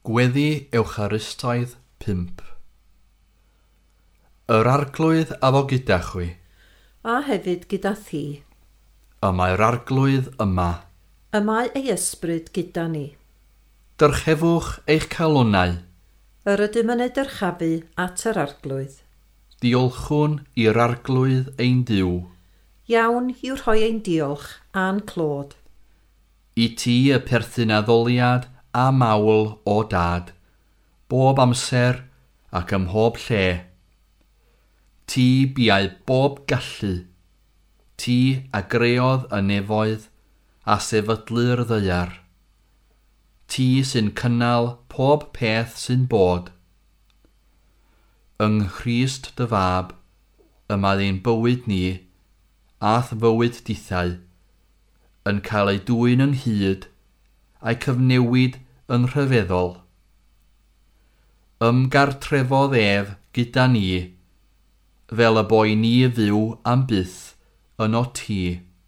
Gweddi Ewcharistaidd 5. Yr arglwydd a fo gyda chwi. A hefyd gyda thi. Y mae'r arglwydd yma. Y mae ei ysbryd gyda ni. Dyrchefwch eich calonnau. Yr ydym yn edrychafu at yr arglwydd. Diolchwn i'r arglwydd ein Duw. Iawn i'w rhoi ein diolch a'n clod. I ti y perthyn addoliad a mawl o dad, bob amser ac ym mhob lle. Ti biau bob gallu, ti a greodd y nefoedd a sefydlu'r ddaear. Ti sy'n cynnal pob peth sy'n bod. Yng Nghrist dy fab, yma ein bywyd ni, ath fywyd dithau, yn cael ei dwyn ynghyd a'i cyfnewid yn rhyfeddol. Ymgartrefodd ef gyda ni, fel y boi ni fyw am byth yno ti.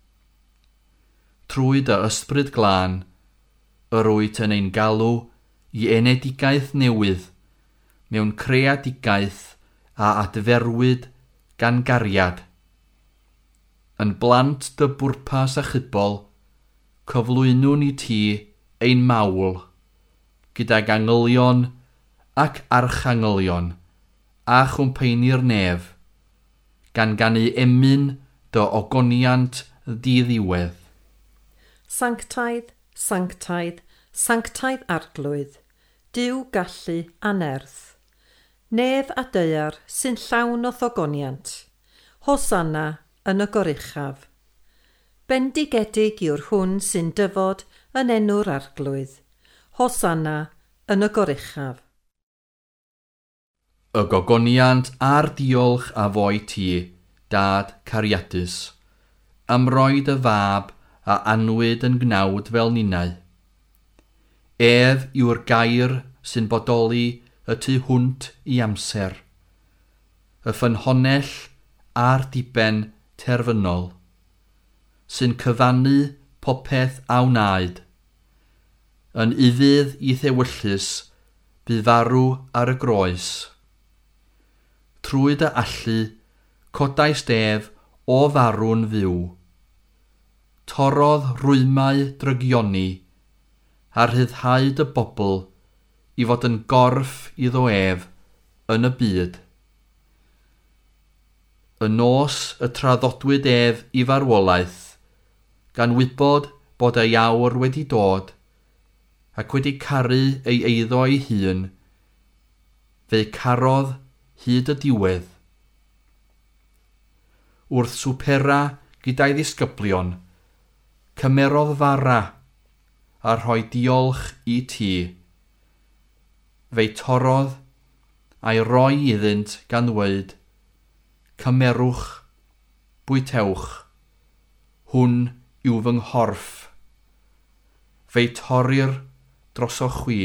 Trwy dy ysbryd glân, yr wyt yn ein galw i enedigaeth newydd, mewn creadigaeth a adferwyd gan gariad. Yn blant dy bwrpas achubol, cyflwynwn i ti ein mawl, gydag angylion ac archangylion a chwmpeinir nef, gan ganu emyn dy ogoniant diddiwedd. Sanctaidd, sanctaidd, sanctaidd arglwydd, Duw gallu a nerth. Nef a daear sy'n llawn o thogoniant. Hosanna yn y goruchaf. Bendigedig yw'r hwn sy'n dyfod yn enw'r arglwydd. Hosanna yn y goruchaf. Y gogoniant a'r diolch a foi ti, dad cariadus, am roed y fab a anwyd yn gnawd fel ninnau. Ef yw'r gair sy'n bodoli y tu hwnt i amser, y ffynhonnell a'r diben terfynol, sy'n cyfannu popeth a wnaed. Yn ufudd i ddewyllus, bu farw ar y groes. Trwy dy allu, codais ef o farw'n fyw. Torodd rwymau drygioni, a rhyddhau dy bobl i fod yn gorff iddo ef yn y byd. Y nos y traddodwyd ef i farwolaeth, gan wybod bod ei awr wedi dod, ac wedi caru ei eiddo ei hun, fe carodd hyd y diwedd. Wrth swpera gyda'i ddisgyblion, cymerodd fara a rhoi diolch i ti. Fe torodd a'i roi iddynt gan ddweud, cymerwch, bwytewch, hwn yw fy nghorff. Fe torir drosoch chwi.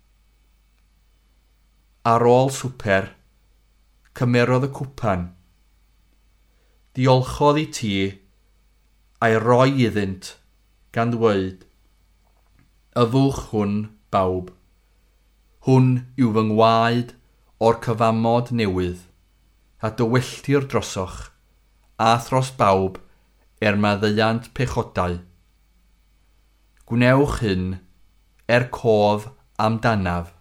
Ar ôl swper, cymerodd y cwpan. Diolchodd i ti a'i roi iddynt gan ddweud, yfwch hwn bawb. Hwn yw fy ngwaed o'r cyfamod newydd, a dywelltir drosoch, a thros bawb maddeuant pechodau. Gwnewch hyn cof amdanaf.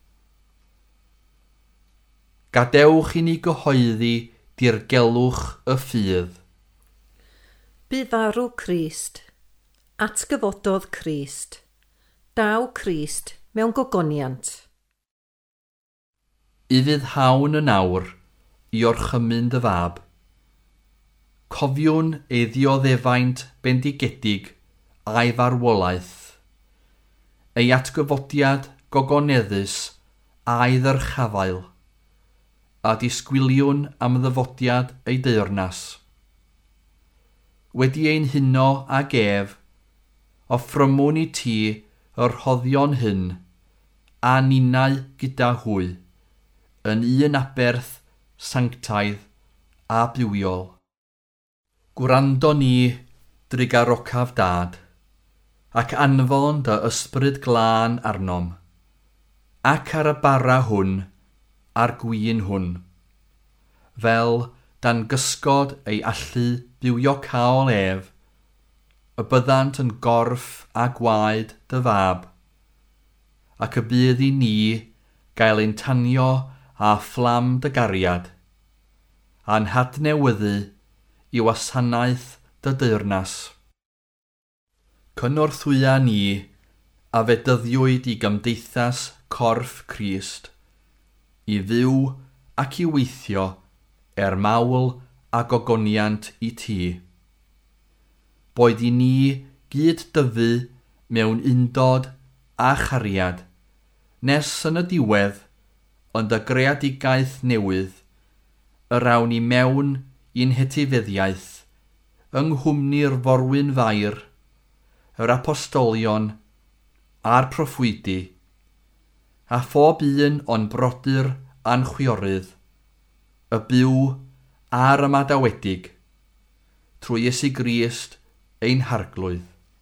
Gadewch i ni gyhoeddi dirgelwch y ffydd. Bu farw Crist, atgyfododd Crist, daw Crist mewn gogoniant. I fydd hawn yn awr i orchymyn dy fab. Cofiwn ei ddioddefaint bendigedig a'i farwolaeth, ei atgyfodiad gogoneddus a'i ddyrchafael, a disgwiliwn am ddyfodiad ei deyrnas. Wedi ein huno ag ef, offrymwn i ti yr rhoddion hyn, a ninnau gyda hwy, yn un aberth, sanctaidd a bywiol. Gwrando ni drigarocaf dad, ac anfon dy ysbryd glân arnom, ac ar y bara hwn, a'r gwyn hwn. Fel dan gysgod ei allu bywio cael ef, y byddant yn gorff a gwaed dy fab, ac y bydd i ni gael ein tanio a fflam dy gariad, a'n hadnewyddu i wasanaeth dy deyrnas. Cynorthwya ni a fedyddiwyd i gymdeithas corff Crist, i fyw ac i weithio mawl a gogoniant i ti. Boed i ni gyd dyfu mewn undod a chariad, nes yn y diwedd, ond y greadigaeth newydd, y rawn ni mewn i'n hetifeddiaeth, yng nghwmni'r forwyn fair, yr apostolion a'r proffwydi, a phob un o'n brodyr a'n chwiorydd, y byw a'r ymadawedig, trwy Iesu Grist ein harglwydd.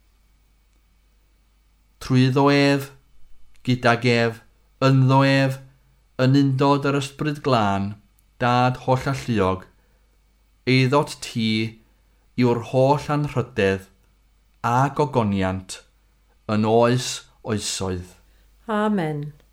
Trwyddo ef, gydag ef, ynddo ef, yn undod yr ysbryd glân, dad holl alluog, eiddot ti yw'r holl anrhydedd a gogoniant yn oes oesoedd. Amen.